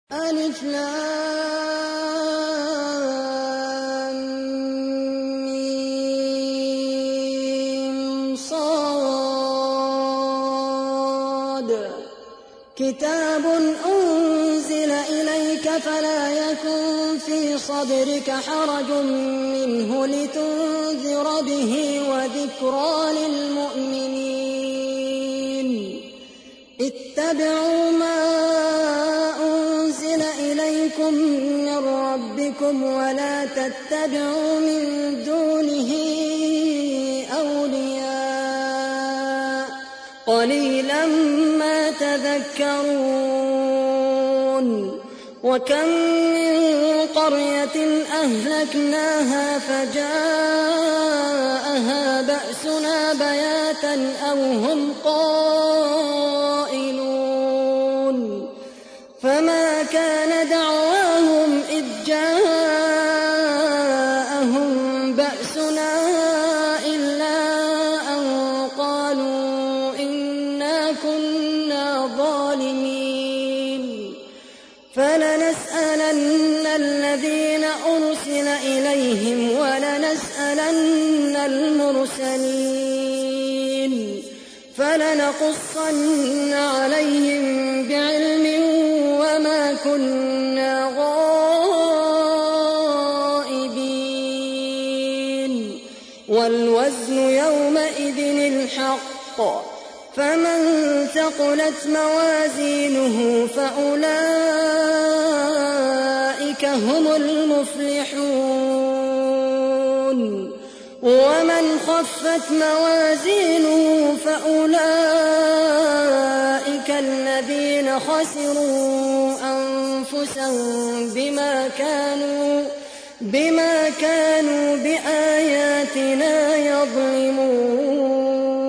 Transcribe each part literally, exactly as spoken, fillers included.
ألف لام ميم صاد كتاب أنزل إليك فلا يكن في صدرك حرج منه لتنذر به وذكرى للمؤمنين اتبعوا ما أنزل إليكم من ربكم ولا تتبعوا من دونه أولياء قليلا ما تذكرون وكم من قرية أهلكناها فجاءها بأسنا بياتا أو هم قائلون فما كان دعواهم إذ جاءهم بأسنا إلا أن قالوا إنا كنا ظالمين فلنسألن الذين أرسل إليهم ولنسألن المرسلين فلنقصن عليهم بعلم وما كنا غائبين والوزن يومئذ الحق فمن ثقلت موازينه فأولئك هم المفلحون ومن خفت موازينه فأولئك الذين خسروا أنفسهم بما كانوا بما كانوا بآياتنا يظلمون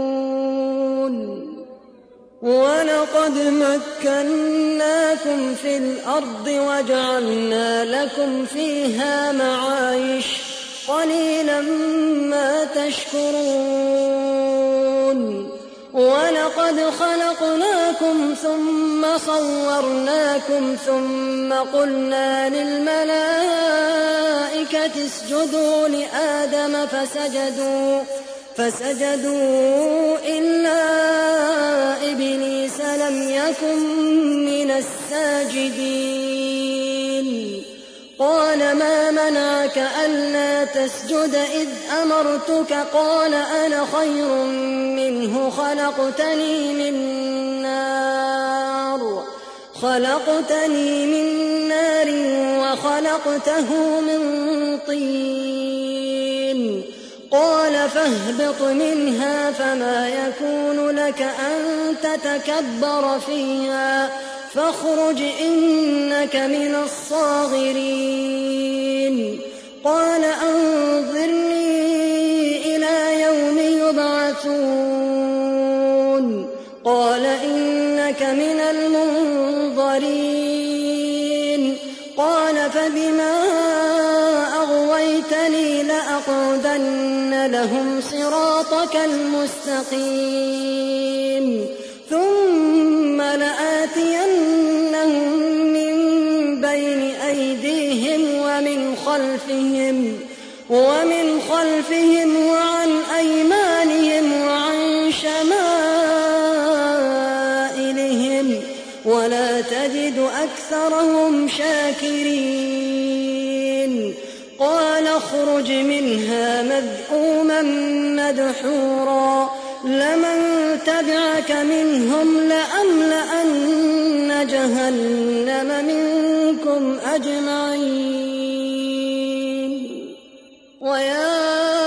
ولقد مكناكم في الأرض وجعلنا لكم فيها معايش قليلا ما تشكرون ولقد خلقناكم ثم صورناكم ثم قلنا للملائكة اسجدوا لآدم فسجدوا فسجدوا إلا إبليس لم يكن من الساجدين قال ما منعك ألا تسجد إذ أمرتك قال أنا خير منه خلقتني من نار خلقتني من نار وخلقته من طين قال فاهبط منها فما يكون لك أن تتكبر فيها فاخرج إنك من الصاغرين قال أنظرني إلى يوم يبعثون قال إنك من المنظرين قال فبما أغويتني لأقعدن لهم صراطك المستقيم ثم لآتينهم من بين أيديهم ومن خلفهم ومن خلفهم وعن أيمانهم وعن شمائلهم ولا تجد أكثرهم شاكرين قال اخرج منها مذءوما مدحورا لمن تبعك منهم لأملأن جهنم منكم أجمعين ويا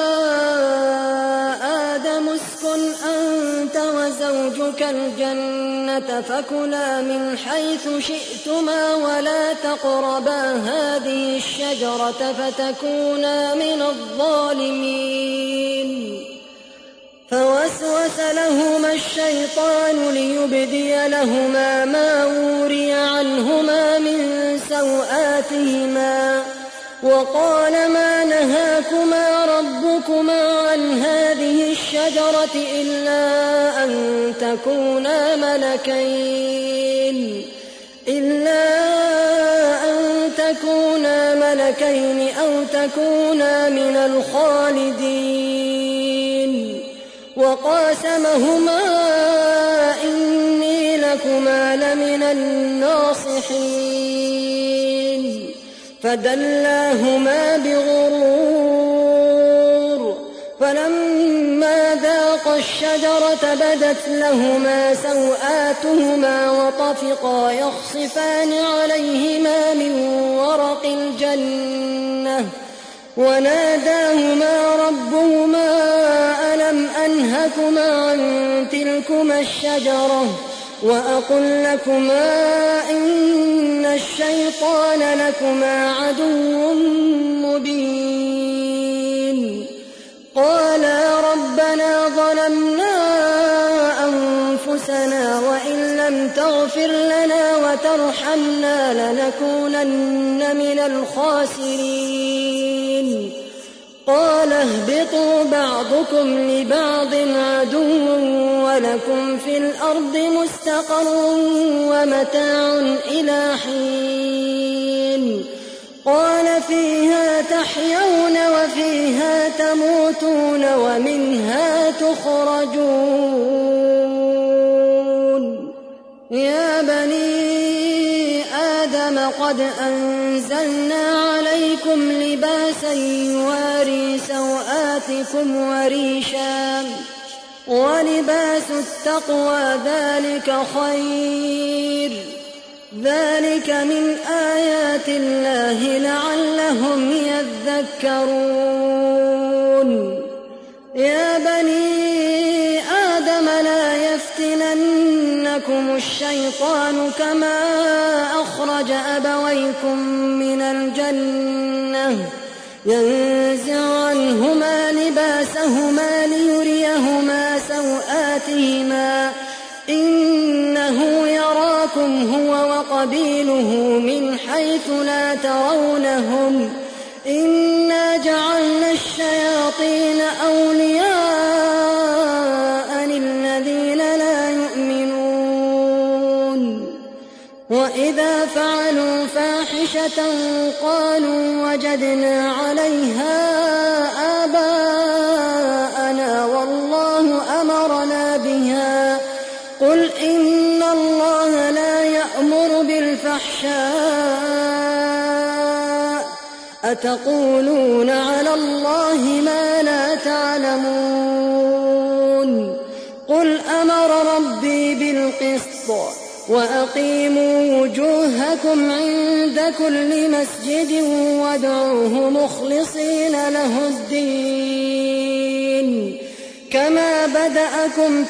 آدم اسكن أنت وزوجك الجنة فكلا من حيث شئتما ولا تقربا هذه الشجرة فتكونا من الظالمين فوسوس لهما الشيطان ليبدي لهما ما وري عنهما من سوآتهما وقال ما نهاكما ربكما عن هذه الشجرة إلا أن تكونا ملكين إلا تكونا ملكين أو تكونا من الخالدين وقاسمهما إني لكما لمن الناصحين فدلاهما بغرور فلما ذاقا الشجرة بدت لهما سوآتهما وطفقا يخصفان عليهما من ورق الجنة وناداهما ربهما ألم أنهكما عن تلكما الشجرة وأقل لكما إن الشيطان لكما عدو مبين قالا ربنا ظلمنا أنفسنا وإن لم تغفر لنا وترحمنا لنكونن من الخاسرين قال اهبطوا بعضكم لبعض عدو ولكم في الأرض مستقر ومتاع إلى حين قال فيها تحيون وفيها تموتون ومنها تخرجون يا بني آدم قد أنزلنا عليكم لباسا يواري سوآتكم وريشا ولباس التقوى ذلك خير ذلك من آيات الله لعلهم يذكرون يا بني آدم لا يفتننكم الشيطان كما أخرج أبويكم من الجنة ينزع عنهما لباسهما ليريهما سوآتهما إنه يراكم هو وقبيله من حيث لا ترونهم إنا جعلنا الشياطين أولياء للذين لا يؤمنون وإذا فعلوا فاحشة قالوا وجدنا عليها آباءنا والله أمرنا بها قل إن الله لا يأمر بالفحشاء أتقولون على الله ما لا تعلمون قل أمر ربي بالقسط وأقيموا وجوهكم عند كل مسجد وادعوه مخلصين له الدين كما بدأكم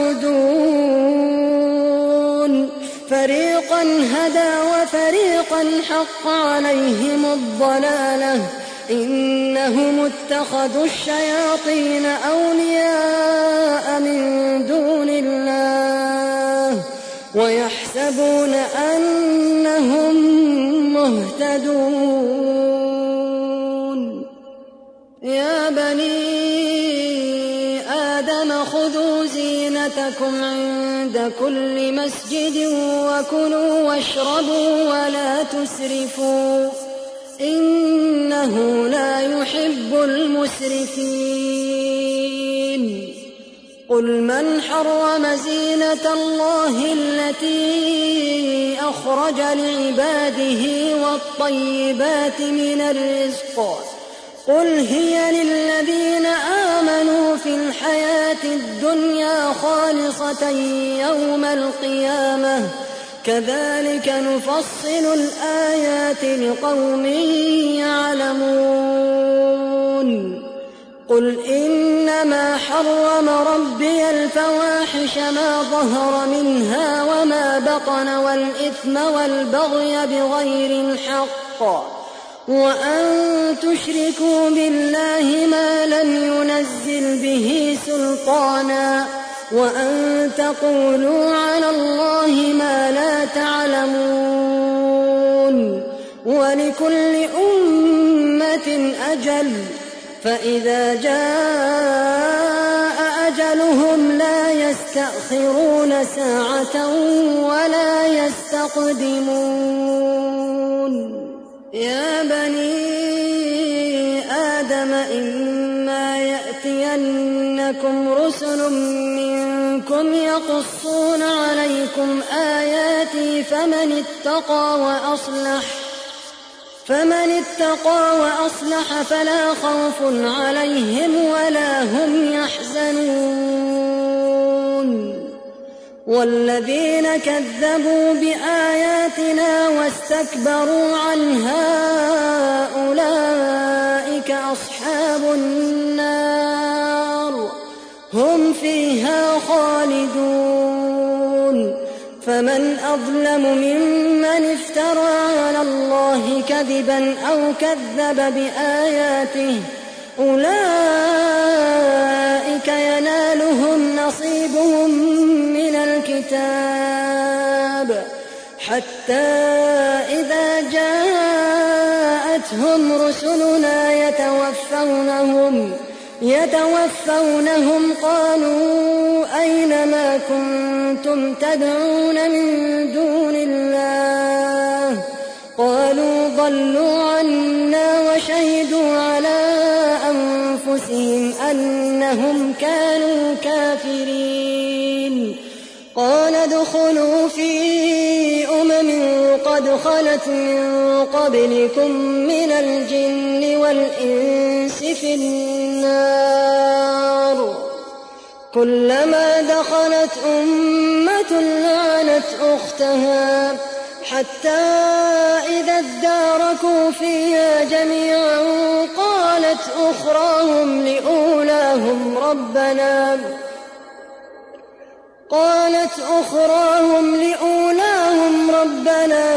تعودون فريقا هدى وفريقا حق عليهم الضلالة إنهم اتخذوا الشياطين أولياء من دون الله ويحسبون أنهم مهتدون يا بني آدم خذوا زينتكم عند كل مسجد وكلوا واشربوا ولا تسرفوا إنه لا يحب المسرفين قل من حرم زينة الله التي أخرج لعباده والطيبات من الرزق قل هي للذين آمنوا في الحياة الدنيا خالصة يوم القيامة كذلك نفصل الآيات لقوم يعلمون قل إنما حرم ربي الفواحش ما ظهر منها وما بطن والإثم والبغي بغير الحق وأن تشركوا بالله ما لم ينزل به سلطانا وأن تقولوا على الله ما لا تعلمون ولكل أمة أجل فإذا جاء أجلهم لا يستأخرون ساعة ولا يستقدمون يا بني آدم إما يأتينكم رسل منكم يقصون عليكم آياتي فمن اتقى وأصلح فمن اتقى وأصلح فلا خوف عليهم ولا هم يحزنون والذين كذبوا بآياتنا واستكبروا عنها أولئك أصحاب النار هم فيها خالدون فمن أظلم ممن افترى على الله كذبا أو كذب بآياته أولئك ينالهم نصيبهم من الكتاب حتى إذا جاءتهم رسلنا يتوفونهم يتوفونهم قالوا أين ما كنتم تدعون من دون الله قالوا ضلوا عنا وشهدوا على أنفسهم أنهم كانوا كافرين قال ادخلوا في أمم قد خلت من قبلكم من الجن والإنس في النار كلما دخلت أمة لعنت أختها حتى إذا اداركوا فيها جميعا قالت أخراهم لأولاهم ربنا قالت أخراهم لأولاهم ربنا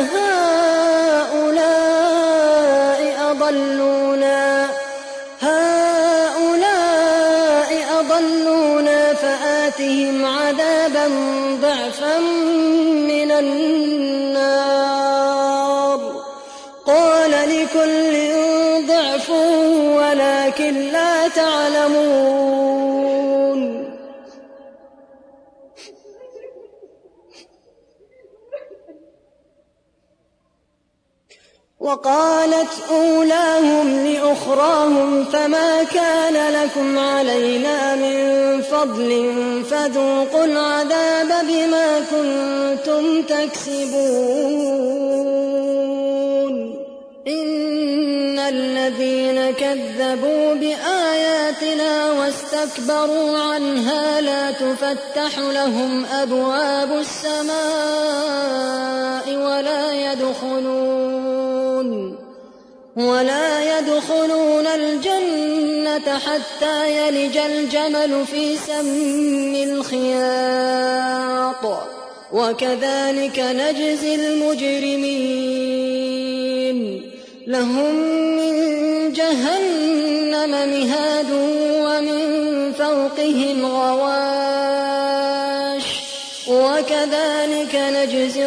هؤلاء أضلونا هؤلاء أضلونا فآتهم عذابا ضعفا من النار قال لكل ضعف ولكن لا تعلمون وقالت أولاهم لأخراهم فما كان لكم علينا من فضل فذوقوا العذاب بما كنتم تكسبون إن الذين كذبوا بآياتنا واستكبروا عنها لا تفتح لهم أبواب السماء ولا يدخلون ولا يدخلون الجنة حتى يلج الجمل في سم الخياط وكذلك نجزي المجرمين لهم من جهنم مهاد ومن فوقهم غواش وكذلك نجزي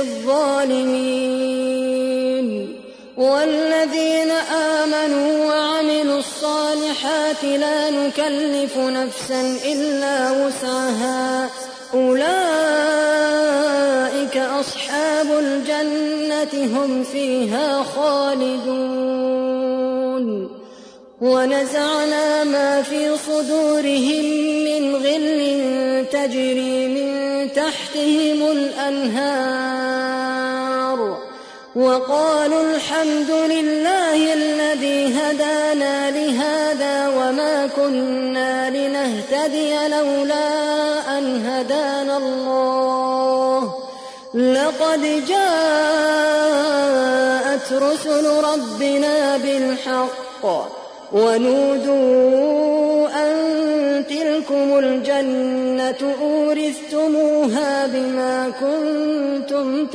الظالمين والذين آمنوا وعملوا الصالحات لا نكلف نفسا إلا وسعها أولئك أصحاب الجنة هم فيها خالدون ونزعنا ما في صدورهم من غل تجري من تحتهم الأنهار وقالوا الحمد لله الذي هدانا لهذا وما كنا لنهتدي لولا أن هدانا الله لقد جاءت رسل ربنا بالحق ونودوا أن تلكم الجنة أورثتموها بما كنتم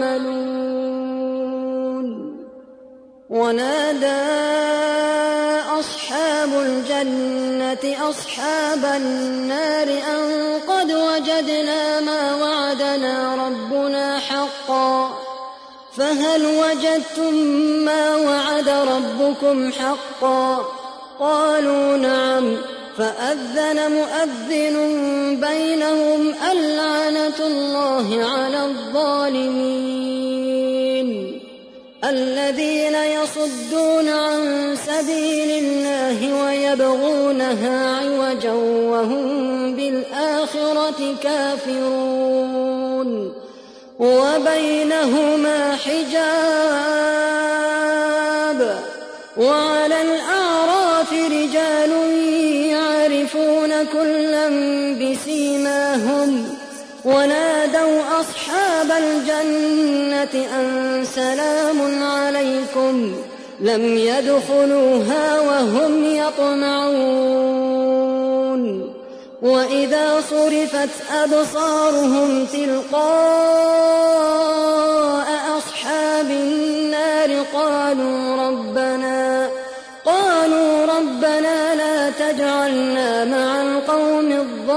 تعملون ونادى أصحاب الجنة أصحاب النار أن قد وجدنا ما وعدنا ربنا حقا فهل وجدتم ما وعد ربكم حقا قالوا نعم فأذن مؤذن بينهم اللعنة الله على الظالمين الذين يصدون عن سبيل الله ويبغونها عوجا وهم بالآخرة كافرون وبينهما حجاب وعلى الأعراف رجال يعرفون كلا بسيماهم ونادوا أصحاب الجنة أن سلام عليكم لم يدخلوها وهم يطمعون وإذا صرفت أبصارهم تلقاء أصحاب النار قالوا ربنا قالوا ربنا لا تجعلنا مع القوم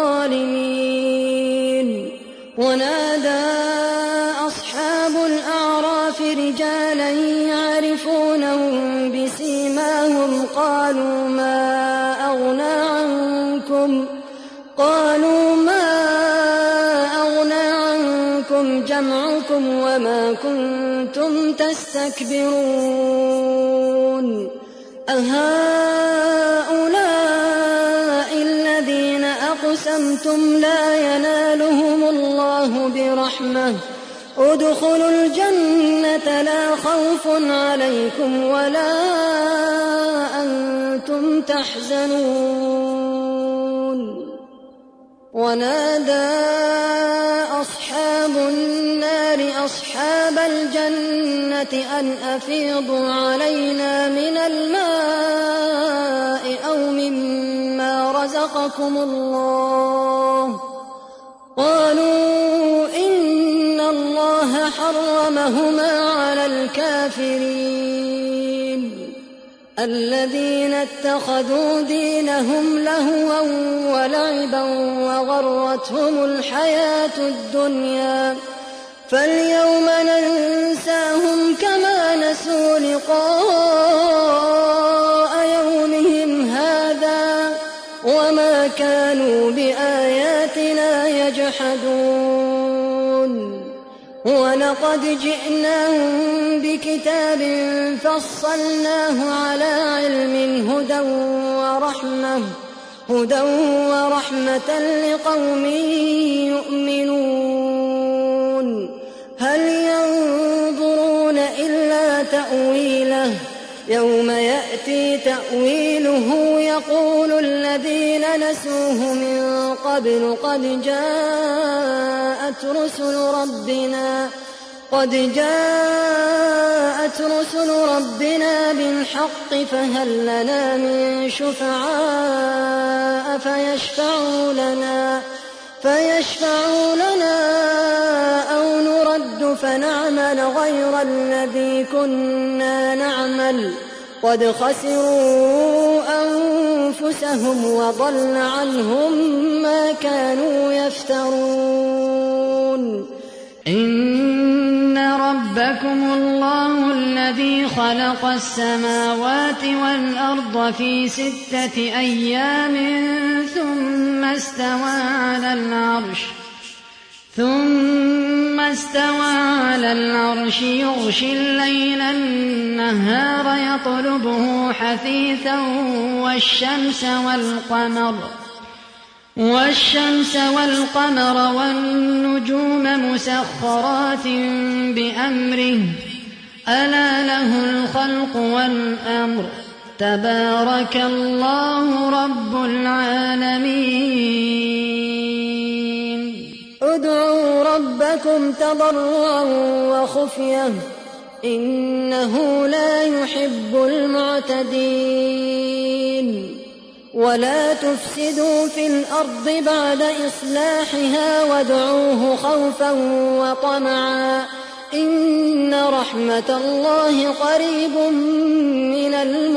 الظالمين ونادى أصحاب الأعراف رجالا يعرفونهم بسيماهم قالوا ما أغنى عنكم قالوا ما أغنى عنكم جمعكم وما كنتم تستكبرون أهؤلاء الذين أقسمتم لا ينالهم الله برحمة ادخلوا الجنة لا خوف عليكم ولا أنتم تحزنون ونادى أصحاب النار أصحاب الجنة أن أفيضوا علينا من الماء أو مما رزقكم الله قالوا إن الله حرمهما على الكافرين الذين اتخذوا دينهم لهوا ولعبا وغرتهم الحياة الدنيا فاليوم ننساهم كما نسوا لقاء يومهم هذا وما كانوا بآياتنا يجحدون ولقد جئناهم بكتاب فصلناه على علم هدى ورحمة هدى ورحمة لقوم يؤمنون هل ينظرون إلا تأويله يوم يأتي تأويله يقول الذين نسوه من قبل قد جاءت رسل ربنا قد جاءت رسل ربنا بالحق فهل لنا من شفعاء فيشفعوا لنا فيشفعوا لنا أو نرد فنعمل غير الذي كنا نعمل قد خسروا أنفسهم وضل عنهم ما كانوا يفترون إن ربكم الله الذي خلق السماوات والأرض في ستة أيام ثم استوى على العرش ثم استوى على العرش يغشي الليل النهار يطلبه حثيثا والشمس والقمر والشمس والقمر والنجوم مسخرات بأمره ألا له الخلق والأمر تبارك الله رب العالمين ادعوا ربكم تضرعا وخفية إنه لا يحب المعتدين ولا تفسدوا في الأرض بعد إصلاحها وادعوه خوفا وطمعا إن رحمة الله قريب من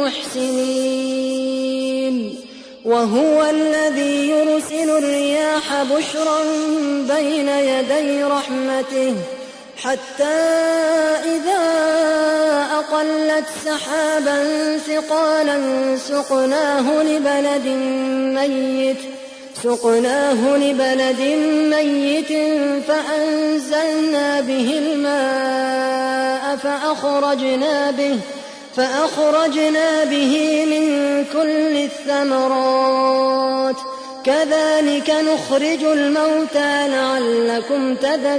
المحسنين وهو الذي يرسل الرياح بشرا بين يدي رحمته حتى إذا أقلت سحابا ثقالا سقناه لبلد ميت سقناه لبلد ميت فأنزلنا به الماء فأخرجنا به فأخرجنا به من كل الثمرات كذلك نخرج الموتى لعلكم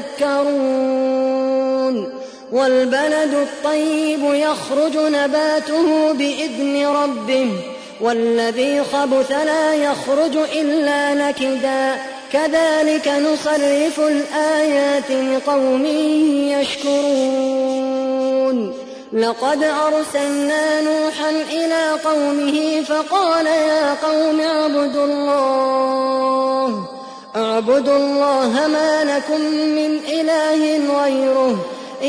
تذكرون والبلد الطيب يخرج نباته بإذن ربه والذي خبث لا يخرج إلا نكدا كذلك نصرف الآيات لقوم يشكرون لقد أرسلنا نوحا إلى قومه فقال يا قوم اعبدوا الله اعبدوا الله ما لكم من إله غيره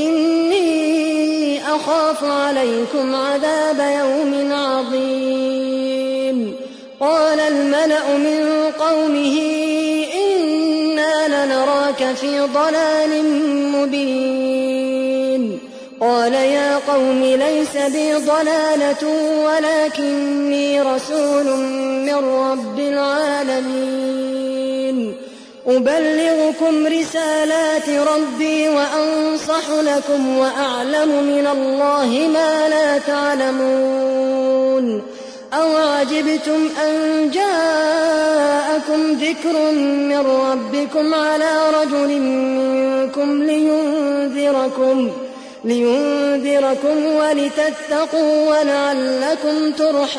إني أخاف عليكم عذاب يوم عظيم قال الملأ من قومه إنا لنراك في ضلال مبين قال يا قوم ليس بي ضلالة ولكني رسول من رب العالمين أبلغكم رسالات ربي وأنصح لكم وأعلم من الله ما لا تعلمون أوعجبتم أن جاءكم ذكر من ربكم على رجل منكم لينذركم لينذركم ولتتقوا ولعلكم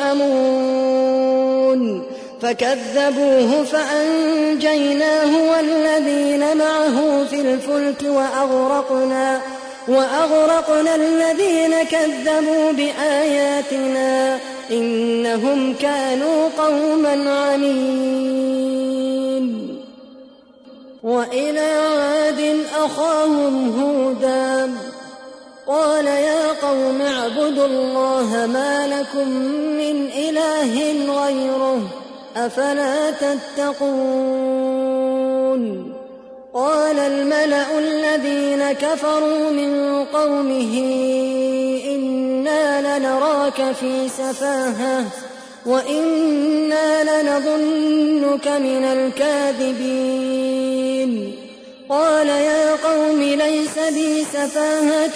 ترحمون فكذبوه فأنجيناه والذين معه في الفلك وأغرقنا وأغرقنا الذين كذبوا بآياتنا إنهم كانوا قوما عمين وإلى عاد أخاهم هودا قال يا قوم اعبدوا الله ما لكم من إله غيره أفلا تتقون قال الملأ الذين كفروا من قومه إنا لنراك في سفاهة وإنا لنظنك من الكاذبين قال يا قوم ليس بي سفاهة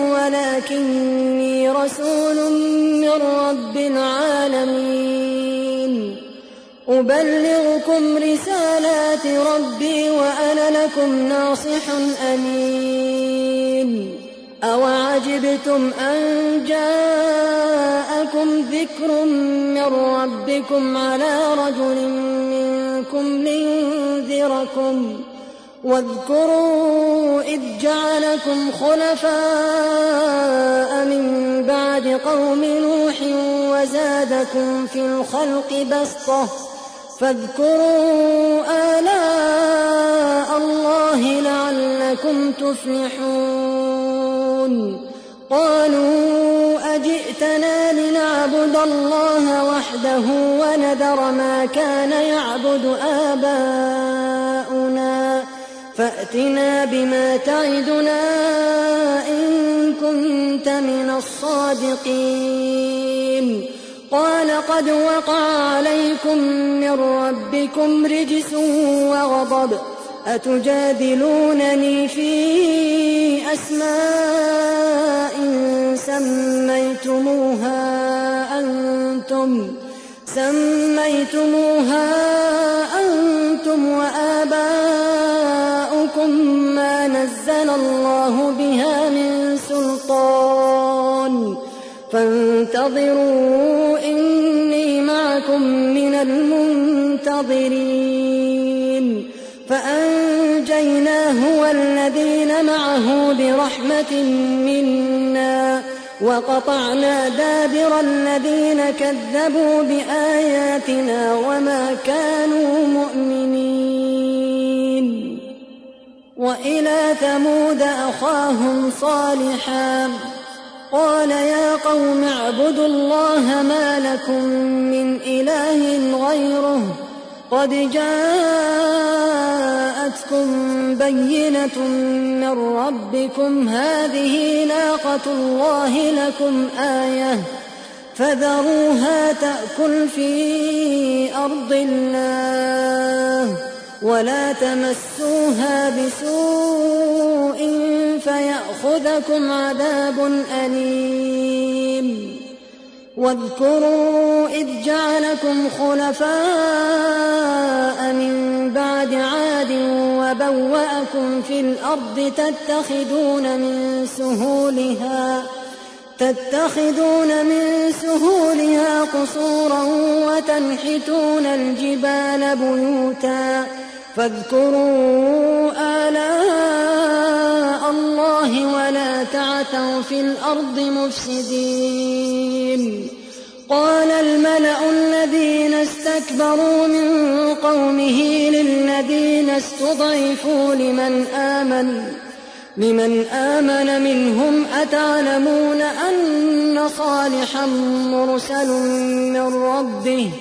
ولكني رسول من رب العالمين أبلغكم رسالات ربي وأنا لكم ناصح أمين أوعجبتم أن جاءكم ذكر من ربكم على رجل منكم لينذركم واذكروا إذ جعلكم خلفاء من بعد قوم نوح وزادكم في الخلق بسطة فاذكروا آلاء الله لعلكم تفلحون قالوا أجئتنا لنعبد الله وحده ونذر ما كان يعبد آباؤنا فأتنا بما تعدنا إن كنت من الصادقين قال قد وقع عليكم من ربكم رجس وغضب أتجادلونني في أسماء سميتموها أنتم سميتموها أنتم وآباؤكم ما نزل الله بها من سلطان فانتظروا إني معكم من المنتظرين فأنجيناه والذين معه برحمة منا وقطعنا دابر الذين كذبوا بآياتنا وما كانوا مؤمنين وإلى ثمود أخاهم صالحا قال يا قوم اعبدوا الله ما لكم من إله غيره قد جاءتكم بينة من ربكم هذه ناقة الله لكم آية فذروها تأكل في أرض الله ولا تمسوها بسوء فيأخذكم عذاب أليم. واذكروا إذ جعلكم خلفاء من بعد عاد وبوأكم في الأرض تتخذون من سهولها تتخذون من سهولها قصورا وتنحتون الجبال بيوتا فاذكروا آلاء الله ولا تعثوا في الأرض مفسدين. قال الملأ الذين استكبروا من قومه للذين استضعفوا لمن آمن لمن آمن منهم أتعلمون أن صالحا مرسل من ربه؟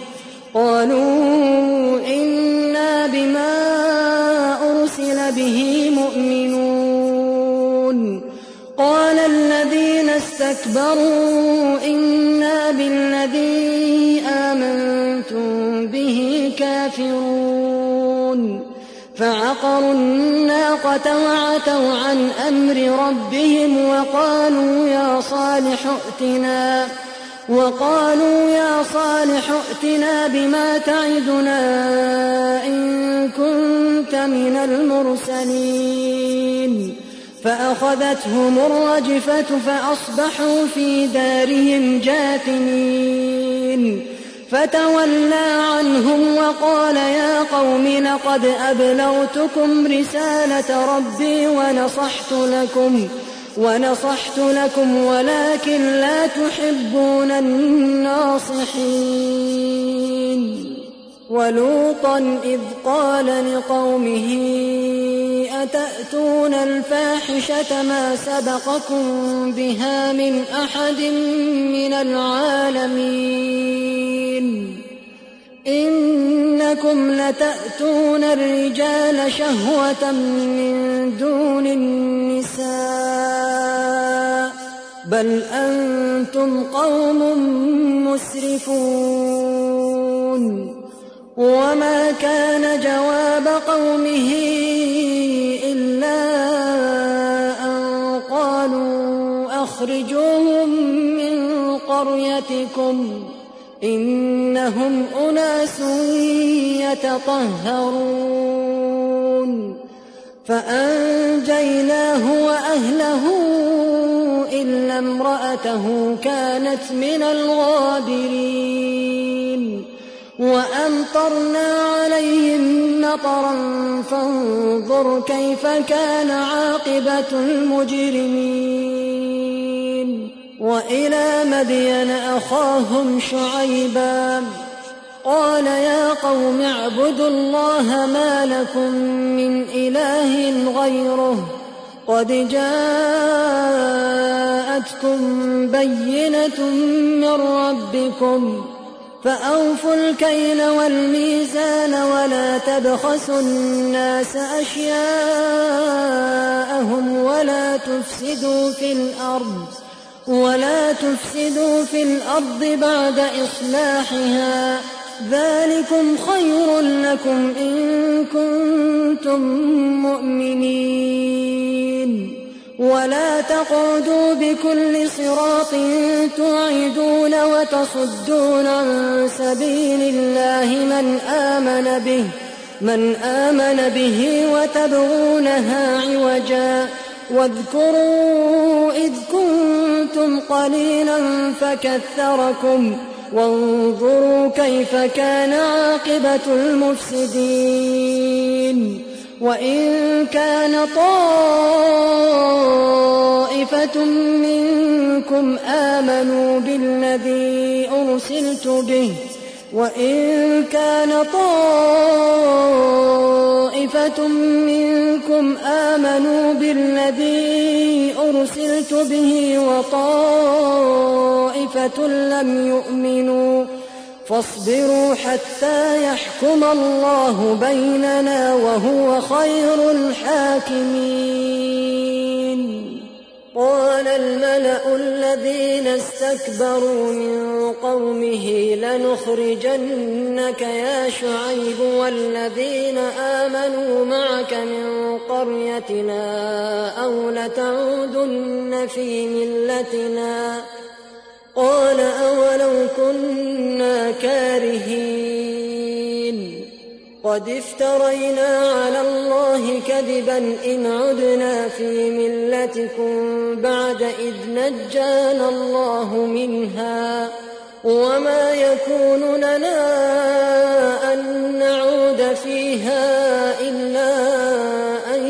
قالوا إنا بما أرسل به مؤمنون. قال الذين استكبروا إنا بالذي آمنتم به كافرون. فعقروا الناقة وعتوا عن أمر ربهم وقالوا يا صالح ائتنا وقالوا يا صالح ائتنا بما تعدنا إن كنت من المرسلين. فأخذتهم الرجفة فأصبحوا في دارهم جاثمين. فتولى عنهم وقال يا قوم لقد أبلغتكم رسالة ربي ونصحت لكم ونصحت لكم ولكن لا تحبون الناصحين. ولوطا إذ قال لقومه أتأتون الفاحشة ما سبقكم بها من أحد من العالمين إنكم لتأتون الرجال شهوة من دون النساء بل أنتم قوم مسرفون. وما كان جواب قومه إلا أن قالوا أخرجوهم من قريتكم إنهم أناس يتطهرون. فأنجيناه وأهله إلا امرأته كانت من الغابرين. وأمطرنا عليهم مطرا فانظر كيف كان عاقبة المجرمين. وإلى مدين أخاهم شعيبا قال يا قوم اعبدوا الله ما لكم من إله غيره قد جاءتكم بينة من ربكم فأوفوا الكيل والميزان ولا تبخسوا الناس أشياءهم ولا تفسدوا في الأرض ولا تفسدوا في الأرض بعد إصلاحها ذلكم خير لكم إن كنتم مؤمنين. ولا تقعدوا بكل صراط توعدون وتصدون عن سبيل الله من آمن به من آمن به وتبغونها عوجا واذكروا إذ كنتم قليلا فكثركم وانظروا كيف كان عاقبة المفسدين. وإن كان طائفة منكم آمنوا بالذي أرسلت به وإن كان طائفة منكم آمنوا بالذي أرسلت به وطائفة لم يؤمنوا فاصبروا حتى يحكم الله بيننا وهو خير الحاكمين. قال الملأ الذين استكبروا من قومه لنخرجنك يا شعيب والذين آمنوا معك من قريتنا أو لتعودن في ملتنا قال أولو كنا كارهين قد افترينا على الله كذبا إن عدنا في ملتكم بعد إذ نجانا الله منها وما يكون لنا أن نعود فيها إلا أن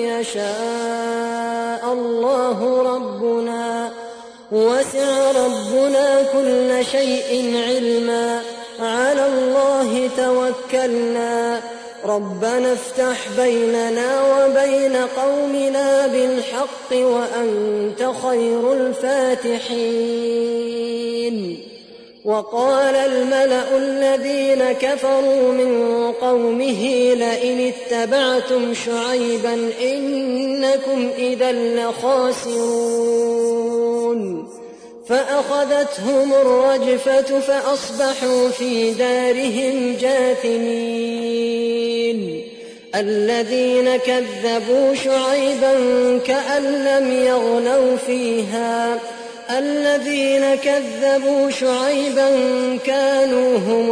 يشاء الله ربنا وسع ربنا كل شيء علما على الله توكلنا ربنا افتح بيننا وبين قومنا بالحق وأنت خير الفاتحين وقال الملأ الذين كفروا من قومه لئن اتبعتم شعيبا إنكم إذا لخاسرون فأخذتهم الرجفة فأصبحوا في دارهم جاثمين الذين كذبوا شعيبا كأن لم يغنوا فيها الذين كذبوا شعيبا كانوا هم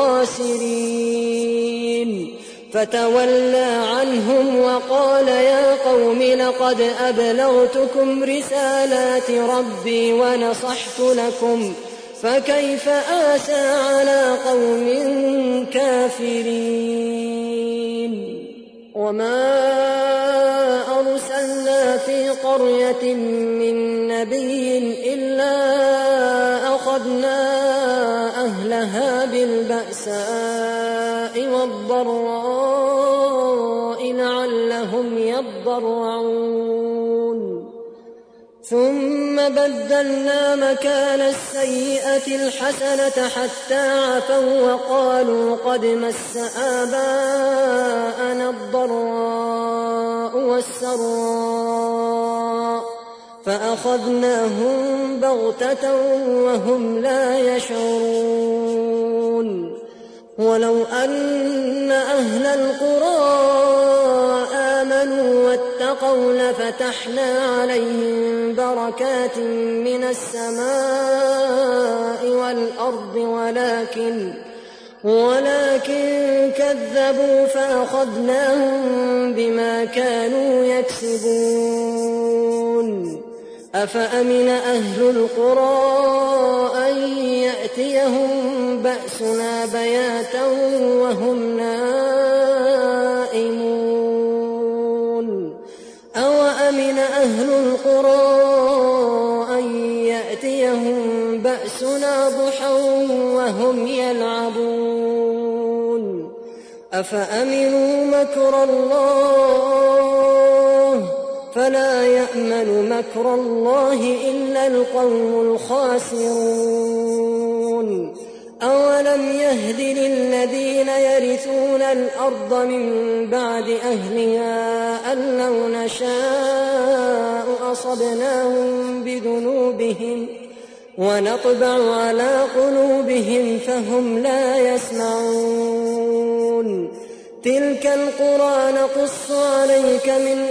الخاسرين فتولى عنهم وقال يا قوم لقد أبلغتكم رسالات ربي ونصحت لكم فكيف آسى على قوم كافرين وما أرسلنا في قرية من نبي إلا أخذنا أهلها بالبأساء والضراء لعلهم يضرعون ثم بدلنا مكان السيئة الحسنة حتى عفوا وقالوا قد مس آباءنا الضراء والسراء فأخذناهم بغتة وهم لا يشعرون ولو أن أهل القرى آمنوا واتقوا لفتحنا عليهم بركات من السماء والأرض ولكن ولكن كذبوا فأخذناهم بما كانوا يكسبون أفأمن أهل القرى أن يأتيهم بأسنا بياتا وهم نائمون أوأمن أهل القرى أن يأتيهم بأسنا ضحى وهم يلعبون أفأمنوا مكر الله فلا يأمن مكر الله إلا القوم الخاسرون أولم يهد للذين يرثون الأرض من بعد أهلها أن لو نشاء أصبناهم بذنوبهم ونطبع على قلوبهم فهم لا يسمعون تلك القرى نقص عليك من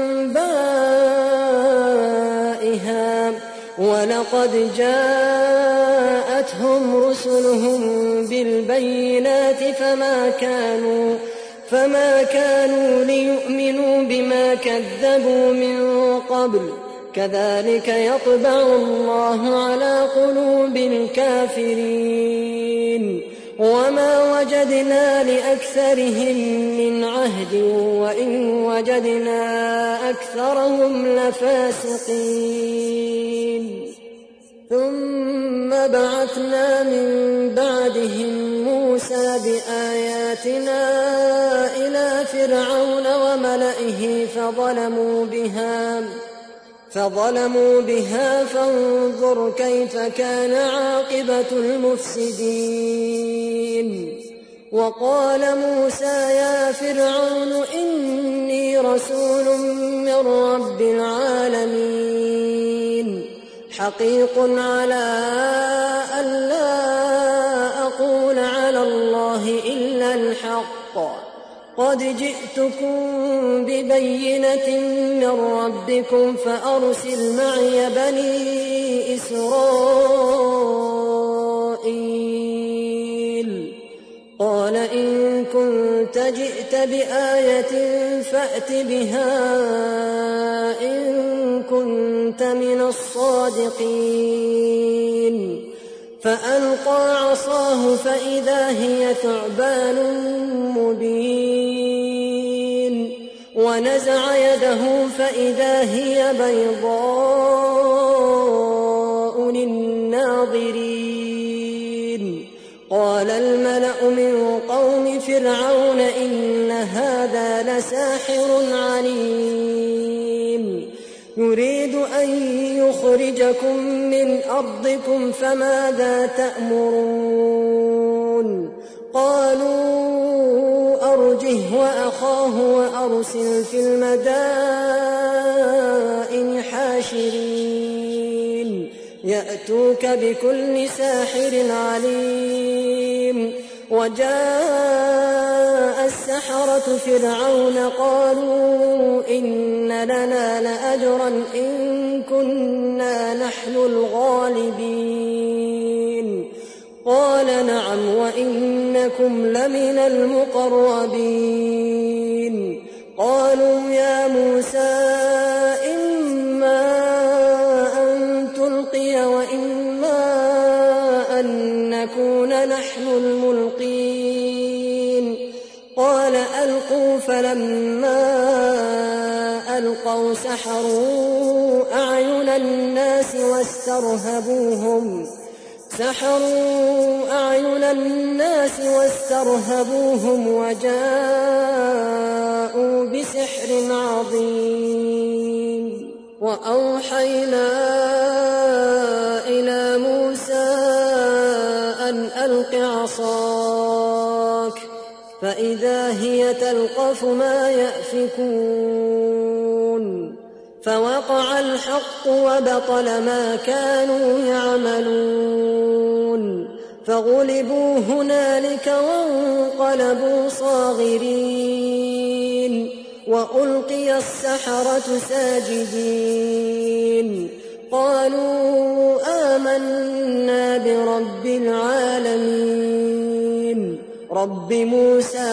أنبائها ولقد جاءتهم رسلهم بالبينات فما كانوا فما كانوا ليؤمنوا بما كذبوا من قبل كذلك يطبع الله على قلوب الكافرين وما وجدنا لأكثرهم من عهد وإن وجدنا أكثرهم لفاسقين ثم بعثنا من بعدهم موسى بآياتنا إلى فرعون وملئه فظلموا بها فظلموا بها فانظر كيف كان عاقبة المفسدين وقال موسى يا فرعون إني رسول من رب العالمين حقيق على ألا أقول على الله إلا الحق قد جئتكم ببينة من ربكم فأرسل معي بني إسرائيل قال إن كنت جئت بآية فأت بها إن كنت من الصادقين فألقى عصاه فإذا هي ثعبان مبين ونزع يده فإذا هي بيضاء للناظرين قال الملأ من قوم فرعون إن هذا لساحر عليم يريد أن يخرجكم من أرضكم فماذا تأمرون قالوا أرجه وأخاه وأرسل في المدائن حاشرين يأتوك بكل ساحر عليم وجاء السحرة فرعون قالوا إن لنا لأجرا إن كنا نحن الغالبين قال نعم وإنكم لمن المقربين قالوا يا موسى إما أن تلقي وإما أن نكون نحن الملقين قال ألقوا فلما ألقوا سحروا أعين الناس واسترهبوهم سحروا أعين الناس واسترهبوهم وجاءوا بسحر عظيم وأوحينا إلى موسى أن ألق عصاك فإذا هي تلقف ما يأفكون فوقع الحق وبطل ما كانوا يعملون فغلبوا هنالك وانقلبوا صاغرين وألقي السحرة ساجدين قالوا آمنا برب العالمين رب موسى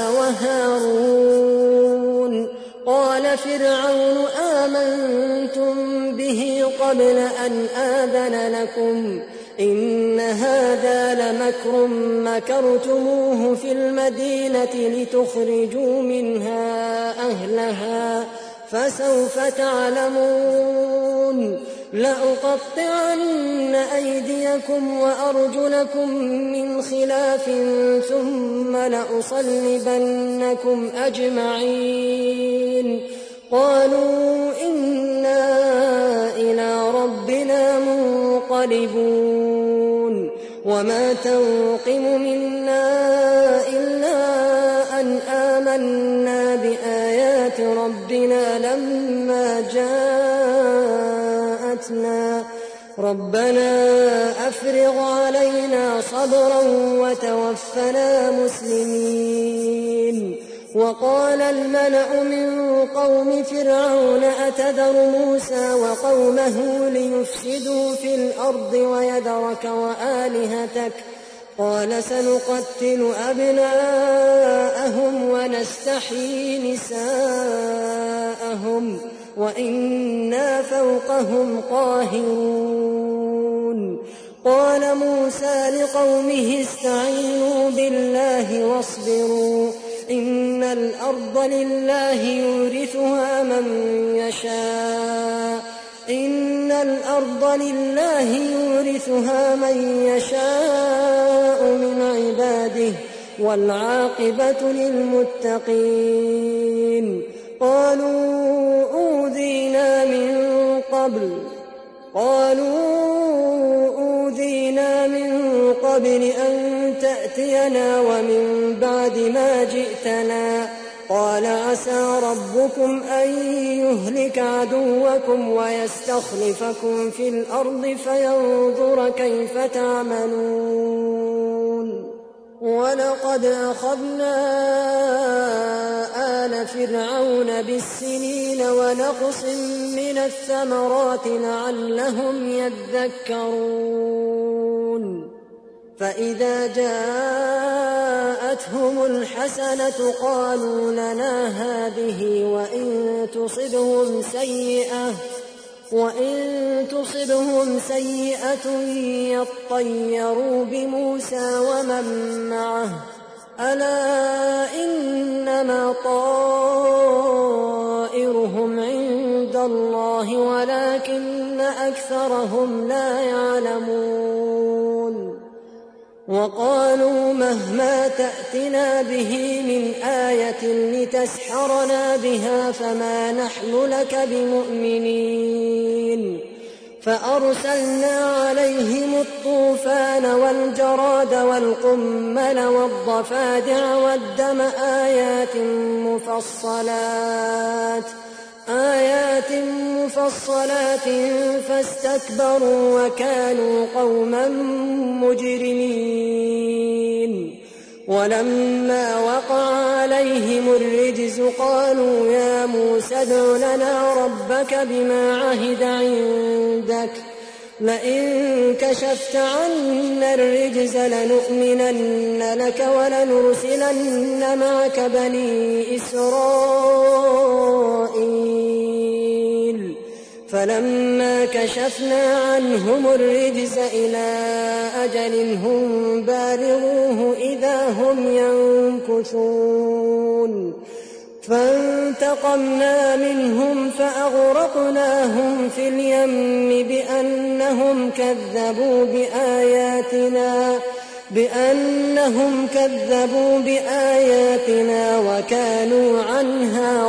وهارون قال فرعون آمنتم به قبل أن آذن لكم إن هذا لمكر مكرتموه في المدينة لتخرجوا منها أهلها فسوف تعلمون لأقطعن أيديكم وأرجلكم من خلاف ثم لأصلبنكم أجمعين قالوا إنا إلى ربنا منقلبون وما تنقم منا إلا أن آمنا بآيات ربنا لما جاءتنا ربنا أفرغ علينا صبرا وتوفنا مسلمين وقال الملأ من قوم فرعون أتذر موسى وقومه ليفسدوا في الأرض ويذرك وآلهتك قال سنقتل أبناءهم ونستحيي نساءهم وإنا فوقهم قاهرون قال موسى لقومه استعينوا بالله واصبروا إن الأرض لله يورثها من يشاء إن الأرض لله يورثها من يشاء من عباده والعاقبة للمتقين قالوا أوذينا من قبل قالوا أوذينا من قبل أن تأتينا ومن بعد ما جئتنا قال عسى ربكم أن يهلك عدوكم ويستخلفكم في الأرض فينظر كيف تعملون ولقد أخذنا آل فرعون بالسنين ونقص من الثمرات لعلهم يذكرون فإذا جاءتهم الحسنة قالوا لنا هذه وإن تصبهم سيئة وإن تصبهم سيئة يطيروا بموسى ومن معه ألا إنما طائرهم عند الله ولكن أكثرهم لا يعلمون وقالوا مهما تأتنا به من آية لتسحرنا بها فما نحن لك بمؤمنين فأرسلنا عليهم الطوفان والجراد والقمل والضفادع والدم آيات مفصلات آيات مفصلات فاستكبروا وكانوا قوما مجرمين ولما وقع عليهم الرجز قالوا يا موسى ادع لنا ربك بما عهد عندك لئن كشفت عنا الرجز لنؤمنن لك ولنرسلن معك بني إسرائيل فلما كشفنا عنهم الرجز إلى أجل هم بالغوه إذا هم ينكثون فانتقمنا منهم فأغرقناهم في اليم بأنهم كذبوا بآياتنا بأنهم كذبوا بآياتنا وكانوا عنها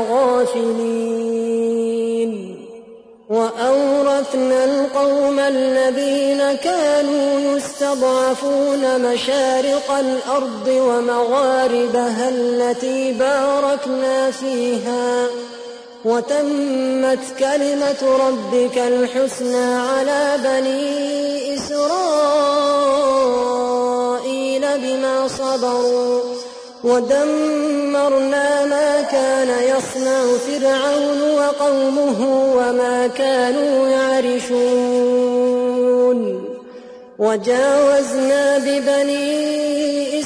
غافلين وأورثنا القوم الذين كانوا يستضعفون مشارق الأرض ومغاربها التي باركنا فيها وتمت كلمة ربك الحسنى على بني إسرائيل بما صبروا ودمرنا ما كان يصنع فرعون وقومه وما كانوا يعرشون وجاوزنا ببني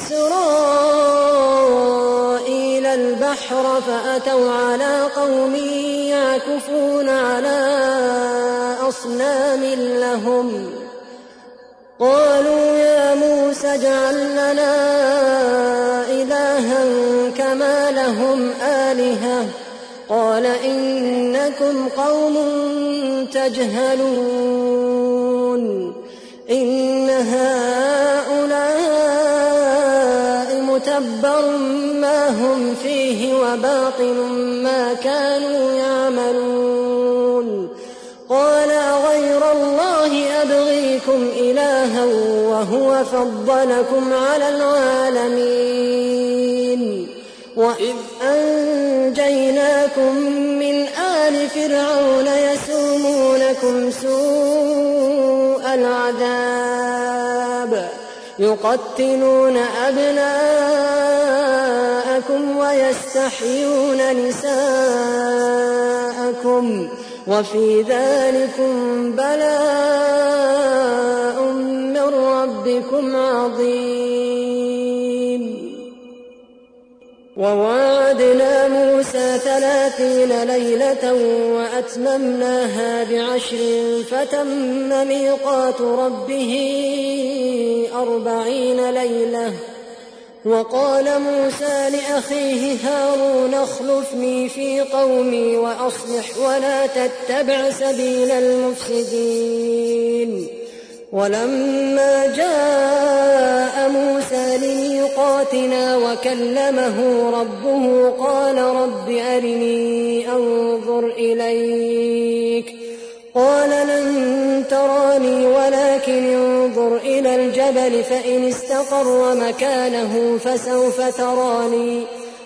إسرائيل البحر فأتوا على قوم يعكفون على أصنام لهم قالوا يا موسى اجعل لنا إلها كما لهم آلهة قال إنكم قوم تجهلون إن هؤلاء متبر ما هم فيه وباطل ما كانوا يعملون قال غير الله أبغيكم إلها وهو فضلكم على العالمين وإذ أنجيناكم من آل فرعون يسومونكم سوء العذاب يقتلون أبناءكم ويستحيون نساءكم وفي ذلكم بلاء من ربكم عظيم وواعدنا موسى ثلاثين ليلة وأتممناها بعشر فتم ميقات ربه أربعين ليلة وقال موسى لأخيه هارون اخلفني في قومي وأصلح ولا تتبع سبيل المفسدين ولما جاء موسى لميقاتنا وكلمه ربه قال رب أرني أنظر إليك قال لن تراني ولكن انظر إلى الجبل فإن استقر مكانه فسوف تراني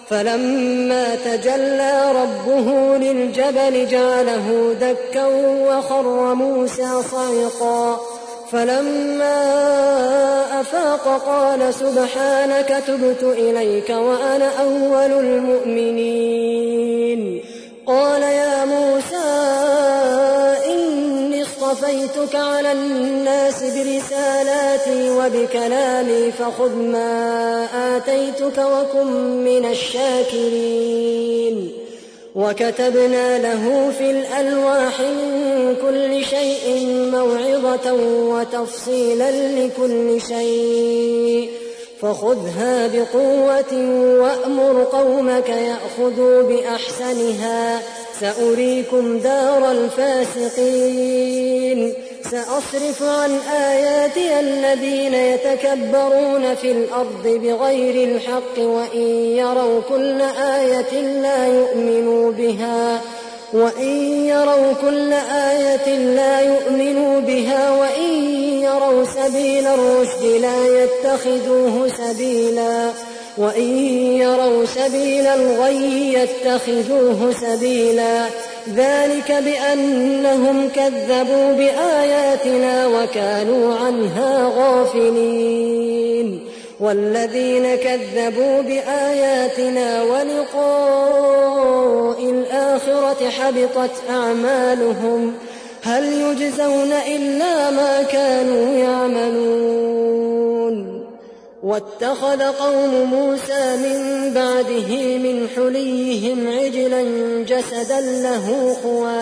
فلما تجلى ربه للجبل جعله دكا وخر موسى صعقا فلما أفاق قال سبحانك تبت إليك وأنا أول المؤمنين. قال يا موسى إني اصطفيتك على الناس برسالاتي وبكلامي فخذ ما آتيتك وكن من الشاكرين. وكتبنا له في الألواح من كل شيء موعظة وتفصيلا لكل شيء فخذها بقوة وأمر قومك يأخذوا بأحسنها سأريكم دار الفاسقين. سأصرف عن آياتي الذين يتكبرون في الأرض بغير الحق وإن يروا كل آية لا يؤمنوا بها وإن يروا كل آية لا يؤمنوا بها وإن يروا سبيل الرشد لا يتخذوه سبيلا وإن يروا سبيل الغي يتخذوه سبيلا ذلك بأنهم كذبوا بآياتنا وكانوا عنها غافلين. والذين كذبوا بآياتنا ولقاء الآخرة حبطت أعمالهم هل يجزون إلا ما كانوا يعملون. واتخذ قوم موسى من بعده من حليهم عجلا جسدا له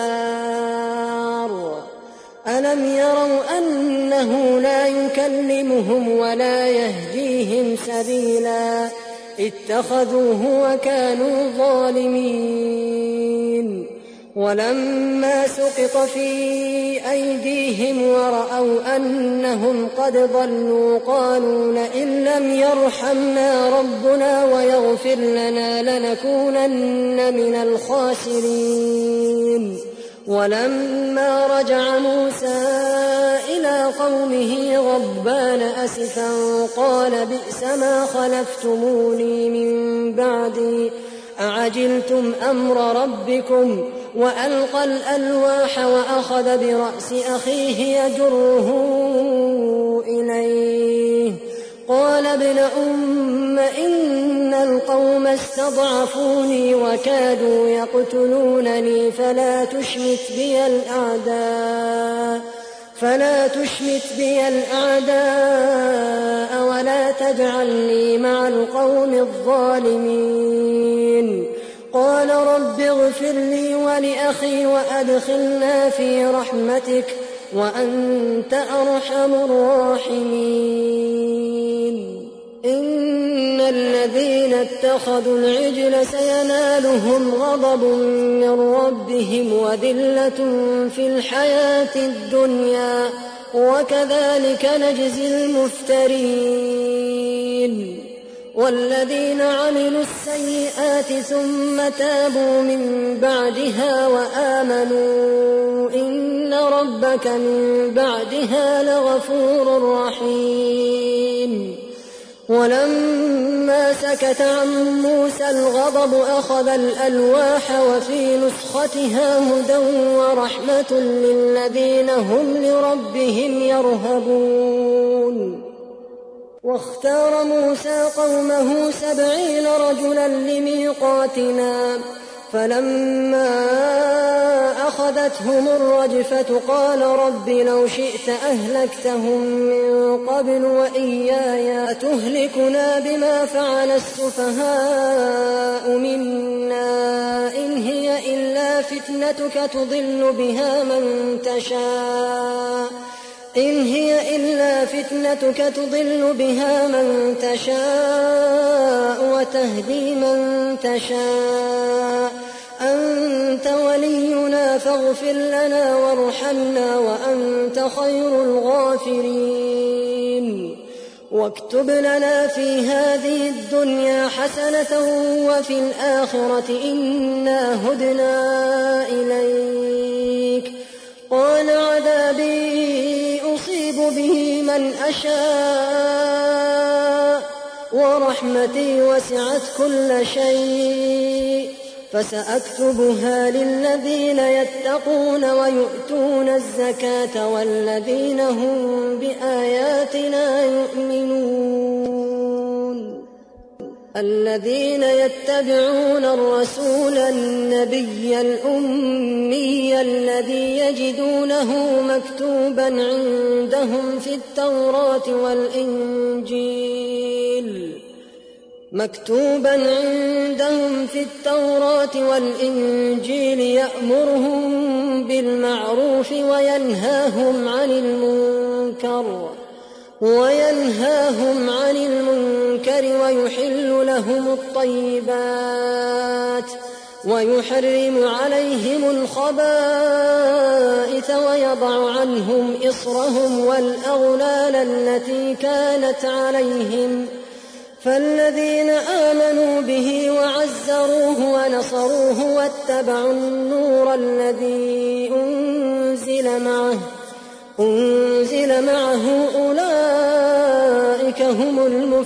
خوار ألم يروا أنه لا يكلمهم ولا يهديهم سبيلا اتخذوه وكانوا ظالمين. ولما سقط في أيديهم ورأوا أنهم قد ضلوا قالوا لئن لم يرحمنا ربنا ويغفر لنا لنكونن من الخاسرين. ولما رجع موسى إلى قومه غضبان أسفا قال بئس ما خلفتموني من بعدي أعجلتم أمر ربكم وألقى الألواح وأخذ برأس أخيه يجره إليه قال ابن أم إن القوم استضعفوني وكادوا يقتلونني فلا تشمت بي الأعداء فلا تشمت بي الأعداء ولا تجعلني مع القوم الظالمين. قال رب اغفر لي ولأخي وأدخلنا في رحمتك وأنت أرحم الراحمين. إن الذين اتخذوا العجل سينالهم غضب من ربهم وذلة في الحياة الدنيا وكذلك نجزي المفترين. والذين عملوا السيئات ثم تابوا من بعدها وآمنوا إن ربك من بعدها لغفور رحيم. ولما سكت عن موسى الغضب أخذ الألواح وفي نسختها هدى ورحمة للذين هم لربهم يرهبون. واختار موسى قومه سبعين رجلا لميقاتنا فلما أخذتهم الرجفة قال رب لو شئت أهلكتهم من قبل وإياي أتهلكنا بما فعل السفهاء منا إن هي إلا فتنتك تضل بها من تشاء إن هي إلا فتنتك تضل بها من تشاء وتهدي من تشاء أنت ولينا فاغفر لنا وارحمنا وأنت خير الغافرين. واكتب لنا في هذه الدنيا حسنة وفي الآخرة إنا هدنا إليك. قال عذابي أصيب به من أشاء ورحمتي وسعت كل شيء فسأكتبها للذين يتقون ويؤتون الزكاة والذين هم بآياتنا يؤمنون الذين يتبعون الرسول النبي الأمي الذي يجدونه مكتوبا عندهم في التوراة والإنجيل مكتوبا عندهم في التوراة والإنجيل يأمرهم بالمعروف وينهاهم عن المنكر وينهاهم عن المنكر ويحل لهم الطيبات ويحرم عليهم الخبائث ويضع عنهم إصرهم والأغلال التي كانت عليهم فالذين آمنوا به وعزروه ونصروه واتبعوا النور الذي أنزل معه أنزل معه أولئك هم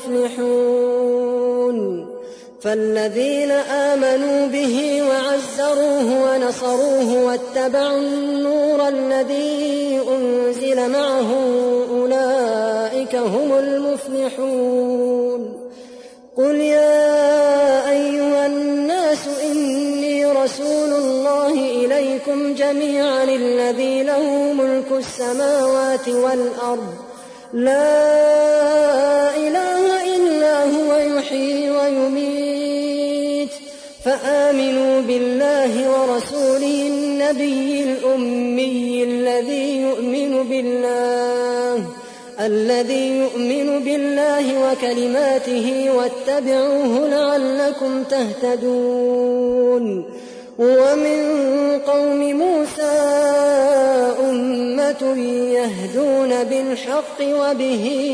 المفلحون فالذين آمنوا به وعزروه ونصروه واتبعوا النور الذي أنزل معه أولئك هم المفلحون قل يا أيها الناس إني رسول الله إليكم جميعا الذي له ملك السماوات والأرض لا إله إلا هو يحيي ويميت فآمنوا بالله ورسوله النبي الأمي الذي يؤمن بالله الذي يؤمن بالله وكلماته واتبعوه لعلكم تهتدون ومن قوم موسى أمة يهدون بالحق وبه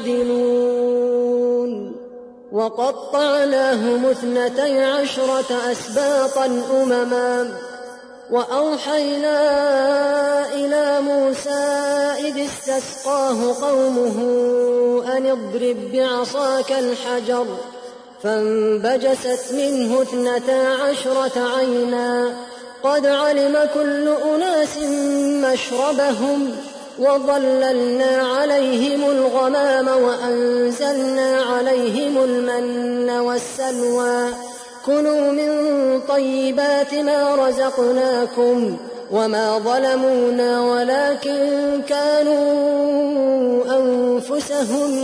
يعدلون وقطعناهم اثنتي عشرة أسباطا أمما وأوحينا إلى موسى إذ استسقاه قومه أن اضرب بعصاك الحجر فانبجست منه اثنتا عشرة عينا قد علم كل أناس مشربهم وظللنا عليهم الغمام وأنزلنا عليهم المن والسلوى كلوا من طيبات ما رزقناكم وما ظلمونا ولكن كانوا أنفسهم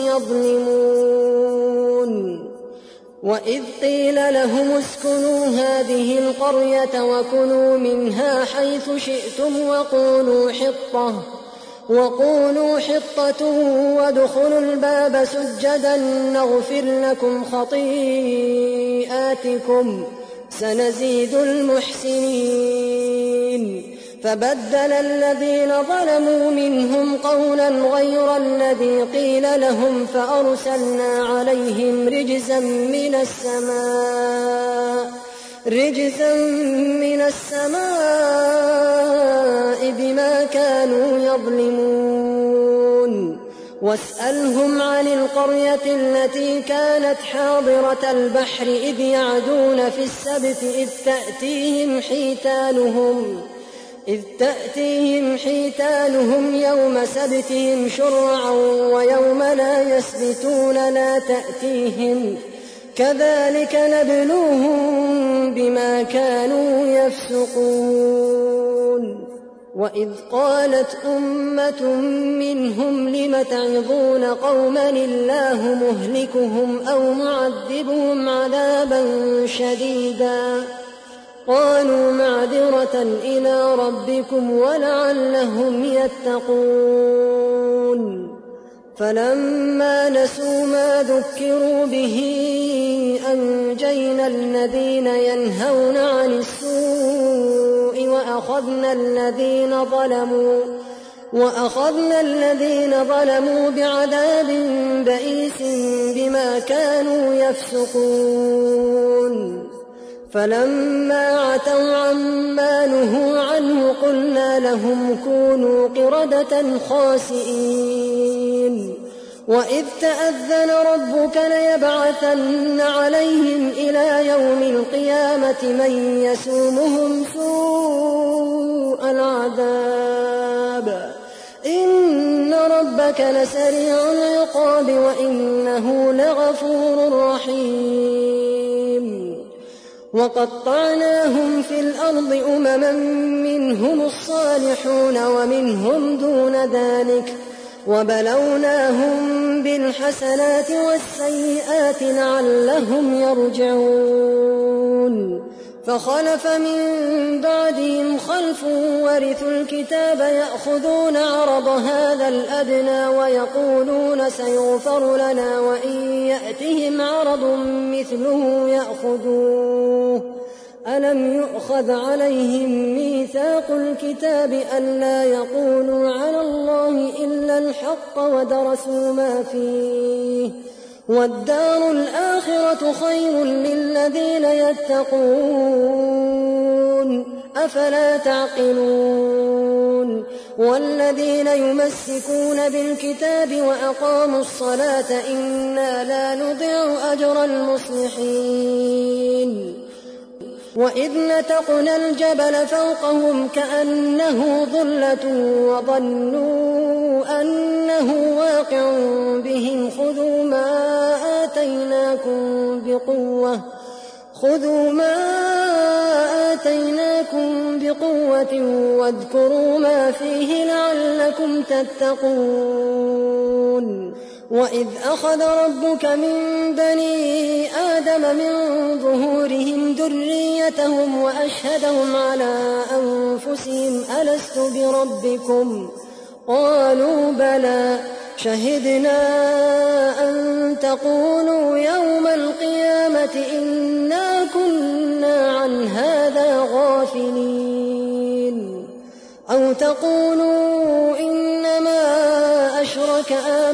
يظلمون وإذ قيل لهم اسكنوا هذه القرية وكلوا منها حيث شئتم وقولوا حطة وقولوا حطة وادخلوا الباب سجدا نغفر لكم خطيئاتكم سنزيد المحسنين فبدل الذين ظلموا منهم قولا غير الذي قيل لهم فأرسلنا عليهم رجزا من السماء رجزا من السماء بما كانوا يظلمون واسألهم عن القرية التي كانت حاضرة البحر إذ يعدون في السبت إذ تأتيهم حيتانهم إذ تأتيهم حيتانهم يوم سبتهم شرعا ويوم لا يسبتون لا تأتيهم كذلك نبلوهم بما كانوا يفسقون وإذ قالت أمة منهم لم تعظون قوما الله مهلكهم أو معذبهم عذابا شديدا قالوا معذرة إلى ربكم ولعلهم يتقون فلما نسوا ما ذكروا به أنجينا الذين ينهون عن السوء وأخذنا الذين ظلموا وأخذنا الذين ظلموا بعذاب بئيس بما كانوا يفسقون فلما عتوا عما نهوا عنه قلنا لهم كونوا قردة خاسئين وإذ تأذن ربك ليبعثن عليهم إلى يوم القيامة من يسومهم سوء العذاب إن ربك لسريع العقاب وإنه لغفور رحيم وقطعناهم في الأرض أمما منهم الصالحون ومنهم دون ذلك وبلوناهم بالحسنات والسيئات لعلهم يرجعون فخلف من بعدهم خلف ورثوا الكتاب يأخذون عرض هذا الأدنى ويقولون سيغفر لنا وإن يأتهم عرض مثله يأخذوه ألم يؤخذ عليهم ميثاق الكتاب ألا يقولوا على الله إلا الحق ودرسوا ما فيه والدار الآخرة خير للذين يتقون أفلا تعقلون والذين يمسكون بالكتاب وأقاموا الصلاة إنا لا نضيع أجر المصلحين وإذ نتقنا الجبل فوقهم كأنه ظلة وظنوا أنه واقع بهم خذوا ما آتيناكم بقوة خذوا ما آتيناكم بقوة واذكروا ما فيه لعلكم تتقون وإذ أخذ ربك من بني آدم من ظهورهم ذريتهم وأشهدهم على أنفسهم ألست بربكم قالوا بلى شهدنا أن تقولوا يوم القيامة إنا كنا عن هذا غافلين أو تقولوا إنما أشرك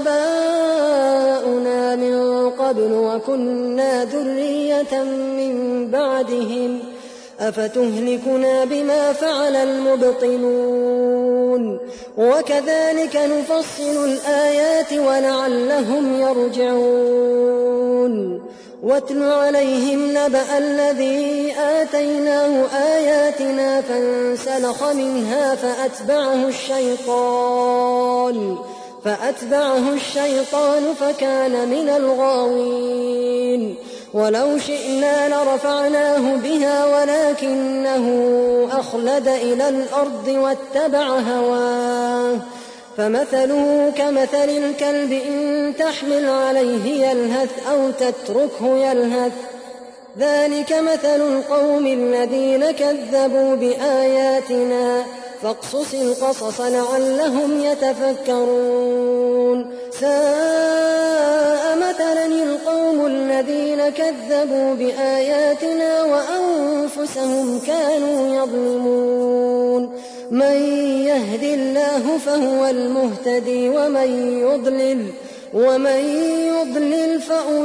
آباؤنا من قبل وكنا ذرية من بعدهم أفتهلكنا بما فعل المبطلون وكذلك نفصل الآيات ولعلهم يرجعون واتل عليهم نبأ الذي آتيناه آياتنا فانسلخ منها فأتبعه الشيطان فأتبعه الشيطان فكان من الغاوين ولو شئنا لرفعناه بها ولكنه أخلد إلى الأرض واتبع هواه فمثله كمثل الكلب إن تحمل عليه يلهث أو تتركه يلهث ذلك مثل القوم الذين كذبوا بآياتنا فاقصص القصص لعلهم يتفكرون ساء مثلا القوم الذين كذبوا بآياتنا وأنفسهم كانوا يظلمون من يهد الله فهو المهتدي ومن يضلل ومن يضلل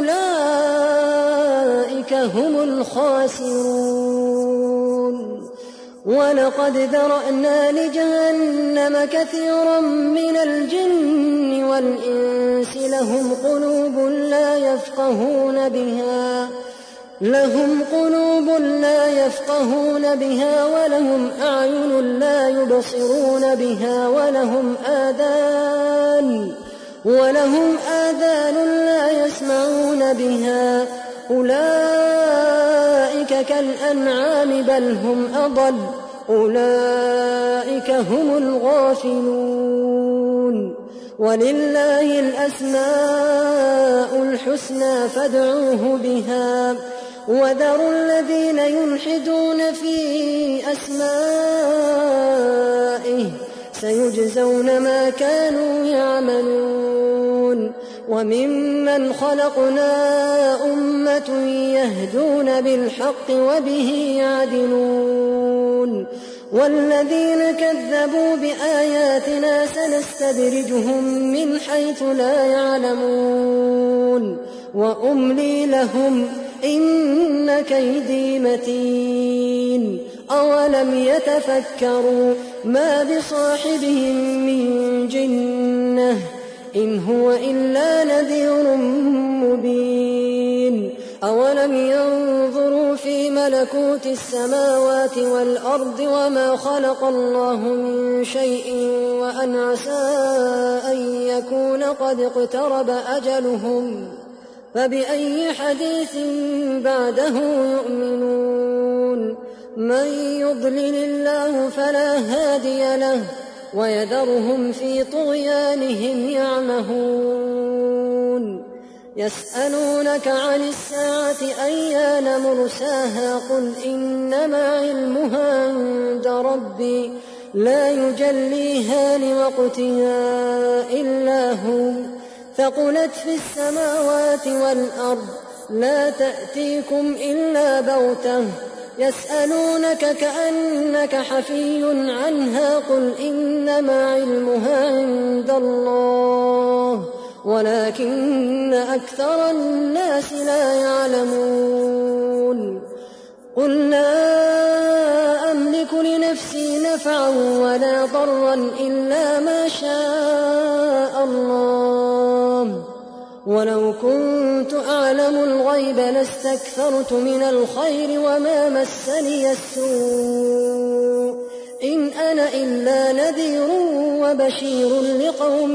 فأولئك هم الخاسرون ولقد ذرأنا لجهنم كثيرا من الجن والإنس لهم قلوب لا يفقهون بها لهم قلوب لا يفقهون بها ولهم أعين لا يبصرون بها ولهم آذان ولهم آذان لا يسمعون بها أولئك كالأنعام بل هم أضل أولئك هم الغافلون ولله الأسماء الحسنى فادعوه بها وذروا الذين يلحدون في أسمائه سيجزون ما كانوا يعملون وممن خلقنا أمة يهدون بالحق وبه يعدلون والذين كذبوا بآياتنا سنستدرجهم من حيث لا يعلمون وأملي لهم إن كيدي متين أولم يتفكروا ما بصاحبهم من جنة إن هو إلا نذير مبين أولم ينظروا في ملكوت السماوات والأرض وما خلق الله من شيء وأن عسى أن يكون قد اقترب أجلهم فبأي حديث بعده يؤمنون من يضلل الله فلا هادي له ويذرهم في طغيانهم يعمهون يسألونك عن الساعة أيان مرساها قل إنما علمها عند ربي لا يجليها لوقتها إلا هو ثقلت في السماوات والأرض لا تأتيكم إلا بغتة يسألونك كأنك حفي عنها قل إنما علمها عند الله ولكن أكثر الناس لا يعلمون قل لا أملك لنفسي نفعا ولا ضرا إلا ما شاء الله ولو كنت أعلم الغيب لاستكثرت من الخير وما مسني السوء إن أنا إلا نذير وبشير لقوم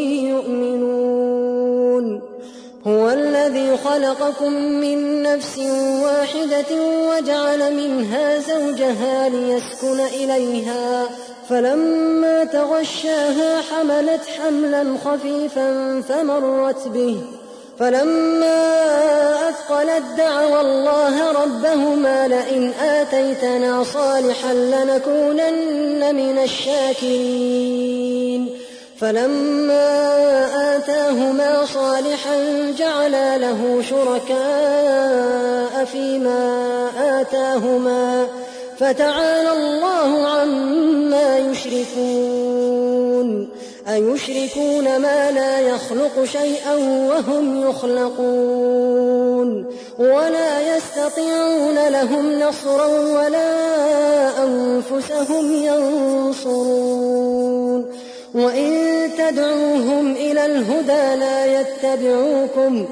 يؤمنون هو الذي خلقكم من نفس واحدة وجعل منها زوجها ليسكن إليها فلما تغشاها حملت حملا خفيفا فمرت به فلما أثقلت دعوا الله ربهما لئن آتيتنا صالحا لنكونن من الشاكرين فلما آتاهما صالحا جعلا له شركاء فيما آتاهما فتعالى الله عما يشركون أيشركون ما لا يخلق شيئا وهم يخلقون ولا يستطيعون لهم نصرا ولا أنفسهم ينصرون وإن تدعوهم إلى الهدى لا يتبعوكم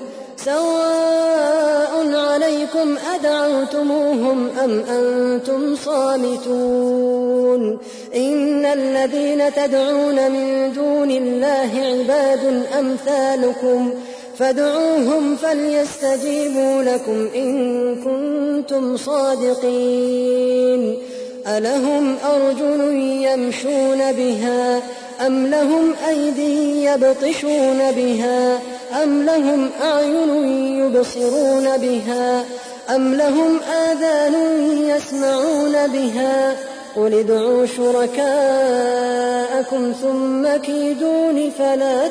سواء عليكم أدعوتموهم أم أنتم صامتون إن الذين تدعون من دون الله عباد أمثالكم فادعوهم فليستجيبوا لكم إن كنتم صادقين ألهم أرجل يمشون بها أم لهم أيدي يبطشون بها أم لهم أعين يبصرون بها أم لهم آذان يسمعون بها قل ادعوا شركاءكم ثم كيدون فلا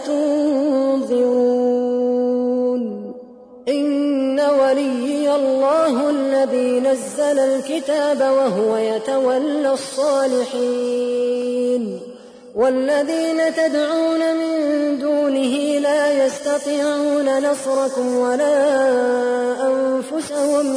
تنظرون إن وليي الله الذي نزل الكتاب وهو يتولى الصالحين والذين تدعون من دونه لا يستطيعون نصركم ولا أنفسهم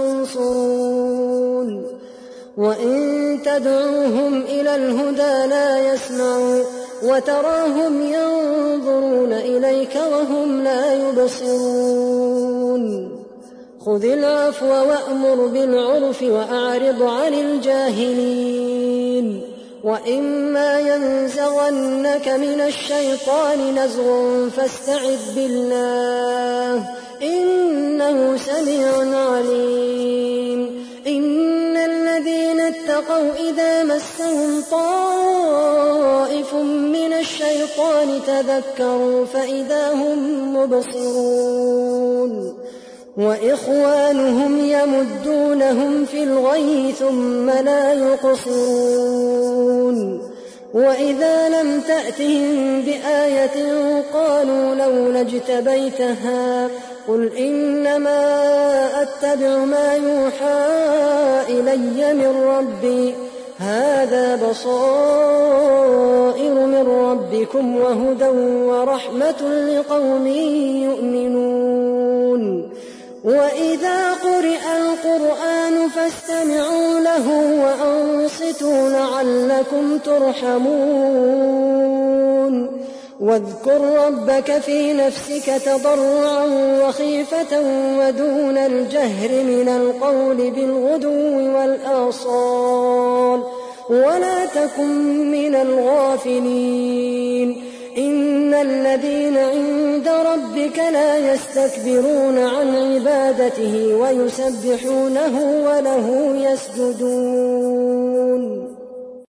ينصرون وإن تدعوهم إلى الهدى لا يسمعوا وتراهم ينظرون إليك وهم لا يبصرون خذ العفو وأمر بالعرف وأعرض عن الجاهلين وإما ينزغنك من الشيطان نزغ فاستعذ بالله إنه سميع عليم إن الذين اتقوا إذا مسهم طائف من الشيطان تذكروا فإذا هم مبصرون وإخوانهم يمدونهم في الغي ثم لا يقصرون وإذا لم تأتهم بآية قالوا لولا اجتبيتها قل إنما أتبع ما يوحى إلي من ربي هذا بصائر من ربكم وهدى ورحمة لقوم يؤمنون وإذا قرئ القرآن فاستمعوا له وأنصتوا لعلكم ترحمون واذكر ربك في نفسك تضرعا وخيفة ودون الجهر من القول بالغدو والآصال ولا تكن من الغافلين إن الذين عند ربك لا يستكبرون عن عبادته ويسبحونه وله يسجدون